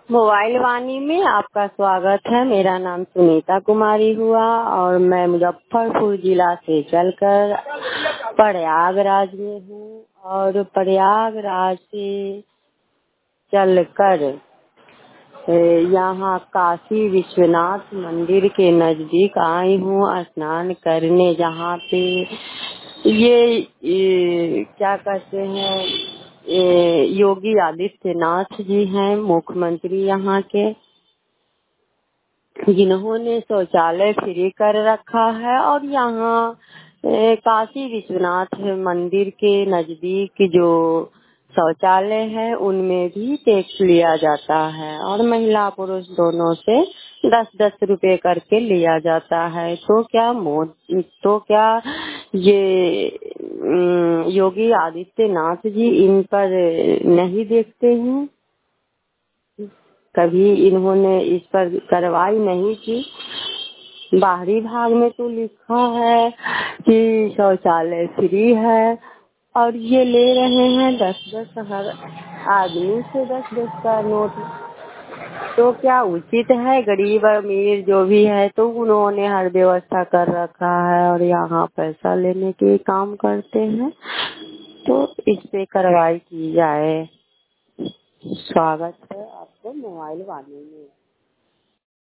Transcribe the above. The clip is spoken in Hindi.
मोबाइल वाणी में आपका स्वागत है। मेरा नाम सुनीता कुमारी हुआ और मैं मुजफ्फरपुर जिला से चलकर प्रयागराज में हूँ और प्रयागराज से चलकर यहाँ काशी विश्वनाथ मंदिर के नजदीक आई हूँ स्नान करने, जहाँ पे ये क्या कहते हैं, योगी आदित्यनाथ जी हैं मुख्यमंत्री यहाँ के, जिन्होंने शौचालय फ्री कर रखा है। और यहाँ काशी विश्वनाथ मंदिर के नजदीक जो शौचालय है उनमें भी टैक्स लिया जाता है और महिला पुरुष दोनों से 10-10 रुपए करके लिया जाता है। तो क्या ये योगी आदित्यनाथ जी इन पर नहीं देखते हैं? कभी इन्होंने इस पर कार्रवाई नहीं की। बाहरी भाग में तो लिखा है कि शौचालय फ्री है और ये ले रहे हैं 10-10 हर आदमी से 10-10 का नोट। तो क्या उचित है? गरीब अमीर जो भी है तो उन्होंने हर व्यवस्था कर रखा है और यहाँ पैसा लेने के काम करते हैं, तो इस पे कार्रवाई की जाए। स्वागत है आपको मोबाइल वाणी में।